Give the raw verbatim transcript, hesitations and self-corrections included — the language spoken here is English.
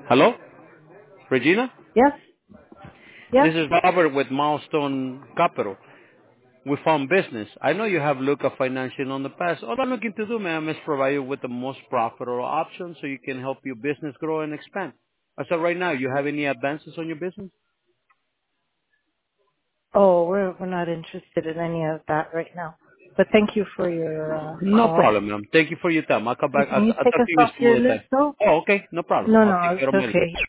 Hello, Regina? Yes, yes. This is Robert with Milestone Capital. We found business. I know you have looked at financing on the past. All I'm looking to do, ma'am, is provide you with the most profitable option so you can help your business grow and expand. I said right now, you have any advances on your business? Oh, we're we're not interested in any of that right now. But thank you for your uh, No call. problem, ma'am. Thank you for your time. I'll come back. I'll, Can you I'll take talk us to you off some your other time. list, though? Oh, okay. No problem. No, I'll no, take it's care of my list. okay.